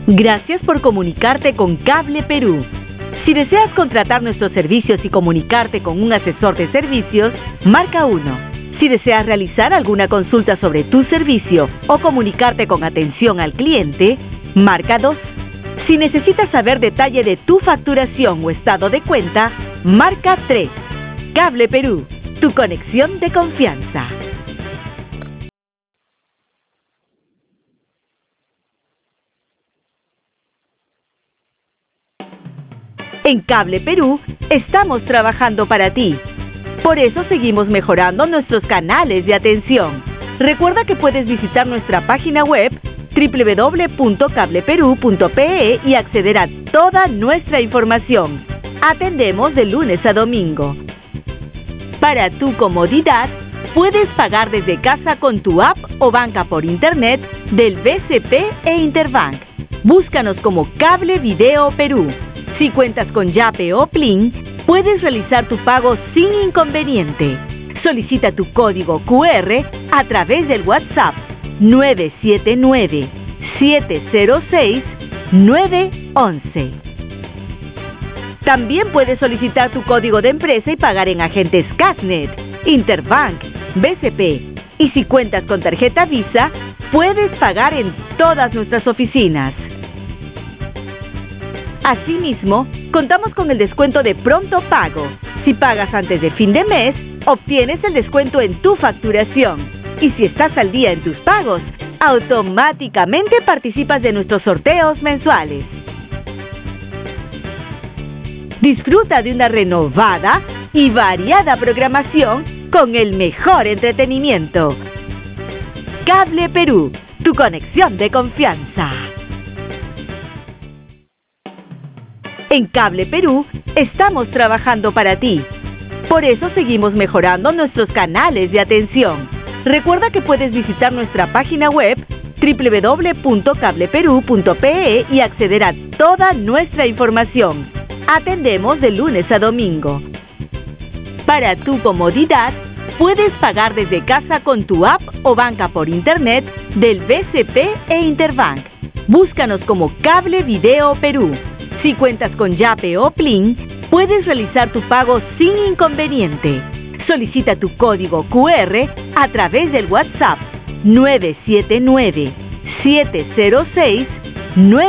Gracias por comunicarte con Cable Perú. Si deseas contratar nuestros servicios y comunicarte con un asesor de servicios, marca 1. Si deseas realizar alguna consulta sobre tu servicio o comunicarte con atención al cliente, marca 2. Si necesitas saber detalle de tu facturación o estado de cuenta, marca 3. Cable Perú, tu conexión de confianza. En Cable Perú estamos trabajando para ti. Por eso seguimos mejorando nuestros canales de atención. Recuerda que puedes visitar nuestra página web www.cableperu.pe y acceder a toda nuestra información. Atendemos de lunes a domingo. Para tu comodidad, puedes pagar desde casa con tu app o banca por internet del BCP e Interbank. Búscanos como Cable Video Perú. Si cuentas con Yape o Plin, puedes realizar tu pago sin inconveniente. Solicita tu código QR a través del WhatsApp 979-706-911. También puedes solicitar tu código de empresa y pagar en agentes Casnet, Interbank, BCP. Y si cuentas con tarjeta Visa, puedes pagar en todas nuestras oficinas. Asimismo, contamos con el descuento de pronto pago. Si pagas antes de fin de mes, obtienes el descuento en tu facturación. Y si estás al día en tus pagos, automáticamente participas de nuestros sorteos mensuales. Disfruta de una renovada y variada programación con el mejor entretenimiento. Cable Perú, tu conexión de confianza. En Cable Perú estamos trabajando para ti. Por eso seguimos mejorando nuestros canales de atención. Recuerda que puedes visitar nuestra página web www.cableperu.pe y acceder a toda nuestra información. Atendemos de lunes a domingo. Para tu comodidad, puedes pagar desde casa con tu app o banca por internet del BCP e Interbank. Búscanos como Cable Video Perú. Si cuentas con Yape o Plin, puedes realizar tu pago sin inconveniente. Solicita tu código QR a través del WhatsApp 979-706-911.